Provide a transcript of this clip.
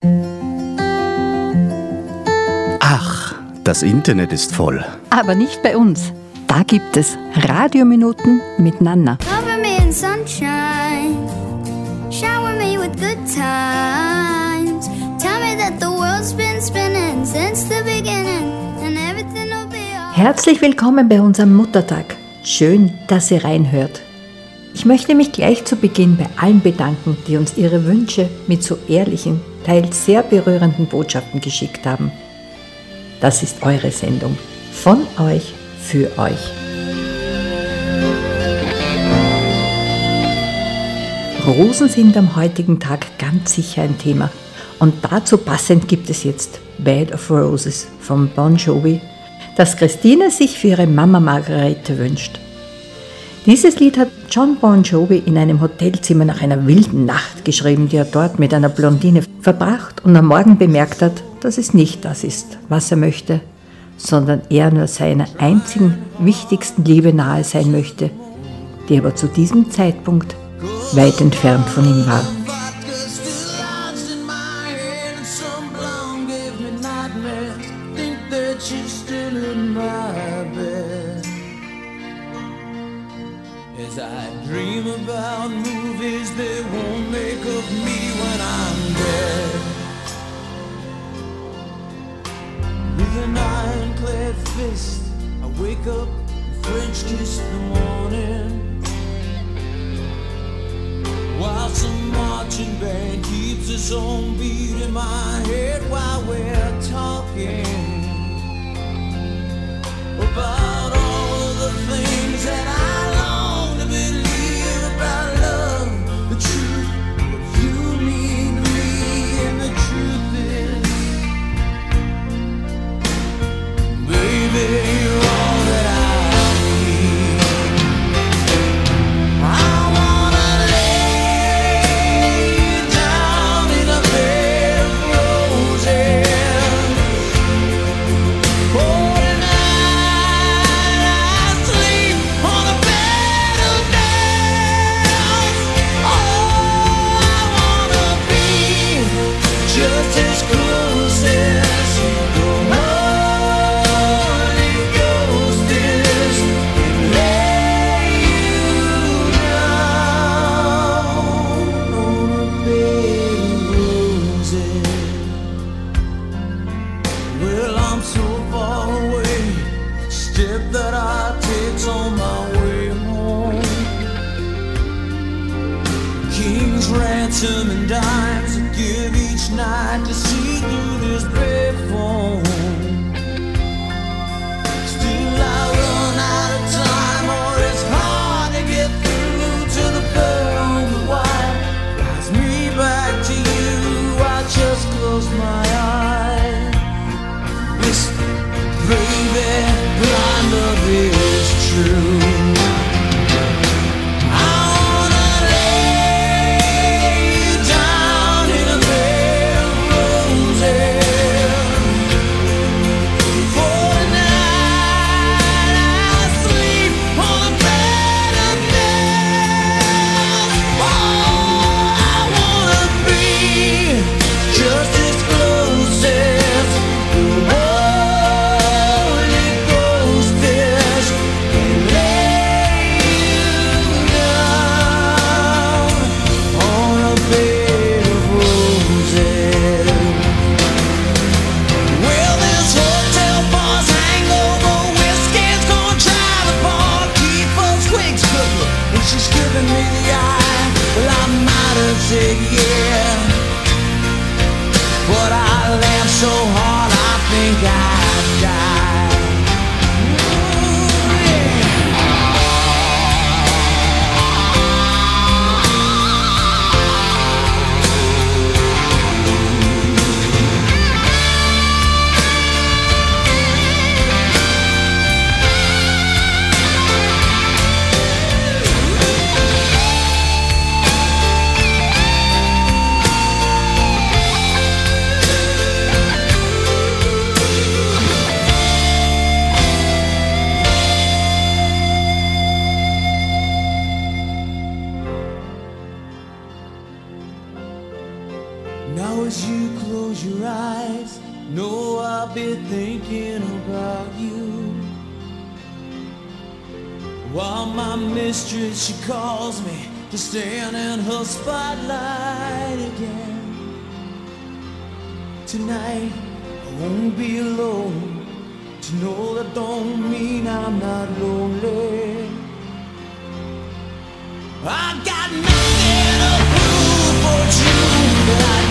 Ach, das Internet ist voll. Aber nicht bei uns. Da gibt es Radiominuten mit Nanna. Cover me in sunshine, shower me with good times. Tell me that the world's been spinning since the beginning and everything will be alright. Herzlich willkommen bei unserem Muttertag. Schön, dass ihr reinhört. Ich möchte mich gleich zu Beginn bei allen bedanken, die uns ihre Wünsche mit so ehrlichen, teils sehr berührenden Botschaften geschickt haben. Das ist eure Sendung. Von euch, für euch. Rosen sind am heutigen Tag ganz sicher ein Thema. Und dazu passend gibt es jetzt Bed of Roses von Bon Jovi, das Christine sich für ihre Mama Margarete wünscht. Dieses Lied hat John Bon Jovi in einem Hotelzimmer nach einer wilden Nacht geschrieben, die er dort mit einer Blondine verbracht und am Morgen bemerkt hat, dass es nicht das ist, was er möchte, sondern er nur seiner einzigen, wichtigsten Liebe nahe sein möchte, die aber zu diesem Zeitpunkt weit entfernt von ihm war. As I dream about movies they won't make of me when I'm dead. With an ironclad fist I wake up and French kiss the morning, while some marching band keeps its own beat in my head while we're talking about all of the things that I long to believe about love, the truth, what you mean to me, and the truth is, baby, you're all that I need. I wanna lay you down in a bed of roses. Oh, ransom and dimes I give each night to see through this payphone. Still I run out of time, or it's hard to get through to the pearl and the white. Drives me back to you, I just close my eyes. Whisper, baby, blind love is true. close your eyes, know I'll be thinking about you. While my mistress, she calls me to stand in her spotlight again. Tonight I won't be alone. To know that don't mean I'm not lonely. I got nothing to prove for you, but I